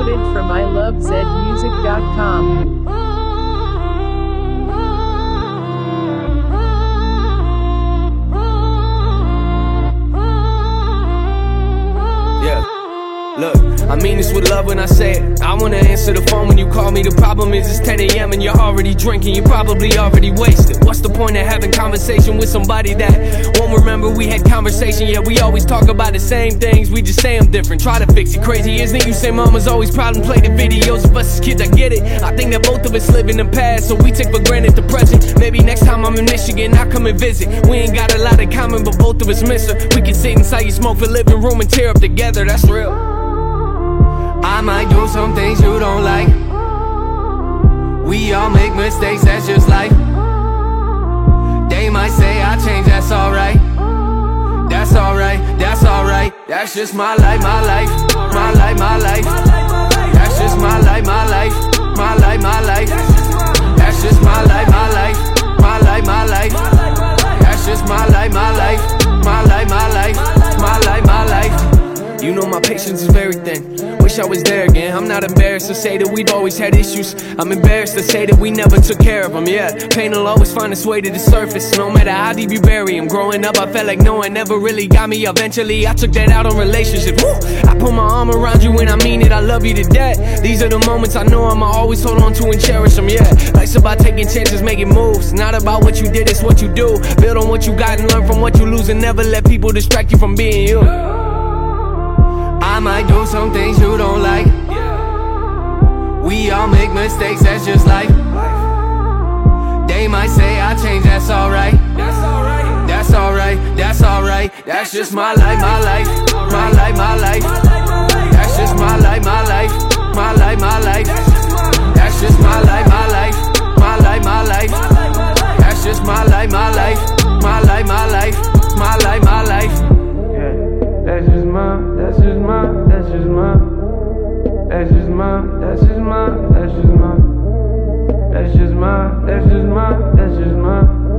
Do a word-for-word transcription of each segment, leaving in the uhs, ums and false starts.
Downloaded from I love zed music dot com. Look, I mean this with love when I say it. I wanna answer the phone when you call me. The problem is it's ten A M and you're already drinking. You're probably already wasted. What's the point of having conversation with somebody that won't remember we had conversation? Yeah, we always talk about the same things, we just say them different. Try to fix it, crazy isn't it? You say mama's always proud and play the videos of us as kids, I get it. I think that both of us live in the past, so we take for granted the present. Maybe next time I'm in Michigan, I'll come and visit. We ain't got a lot in common, but both of us miss her. We can sit inside your smoke for living room and tear up together, that's real. I might do some things you don't like. We all make mistakes, that's just life. They might say I change, that's alright. That's alright, that's alright. That's just my life, my life. My life, my life. That's just my life, my life. My life, my life. That's just my life, my life. My life, my life. That's just my life, my life. My life, my life. My life, my life. You know my patience is very thin. Wish I was there again. I'm not embarrassed to say that we've always had issues. I'm embarrassed to say that we never took care of them. Yeah, pain will always find its way to the surface, no matter how deep you bury them. Growing up, I felt like no one ever really got me. Eventually, I took that out on relationships. Woo! I put my arm around you and I mean it. I love you to death. These are the moments I know I'ma always hold on to and cherish them. Yeah, life's about taking chances, making moves. Not about what you did, it's what you do. Build on what you got and learn from what you lose, and never let people distract you from being you. I might do some things you don't like. We all make mistakes, that's just life. They might say I change, that's alright. That's alright, that's alright. That's just my life, my life. My life, my life. That's just my life, my life. My life, my life. That's just my life, my life. My life, my life. That's just my life, my life. My life, my life. My life, my life. That's just my, that's just my, that's just my, that's just my, that's just my, that's just my, that's just my, that's just my, that's just my,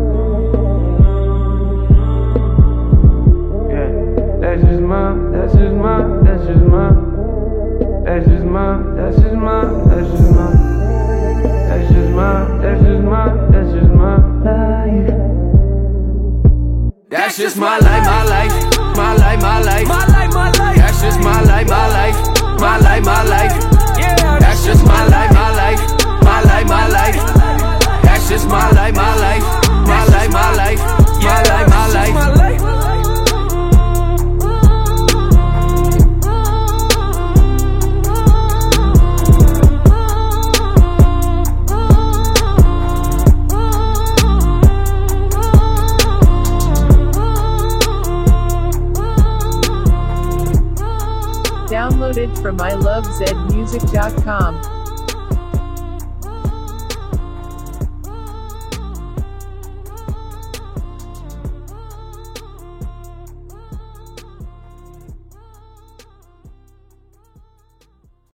yeah. That's just my, that's just my, that's just my, that's just my, that's just my, that's just my, that's just my, that's just my, that's just my life. That's just my life, my life. My life, my life, my life, my life. That's just my life, my life, my life, my life. Yeah, that's just my life, my life, my life, my life. That's just my life, my life, my life, my life, my life, my life. Downloaded from I love zed music dot com.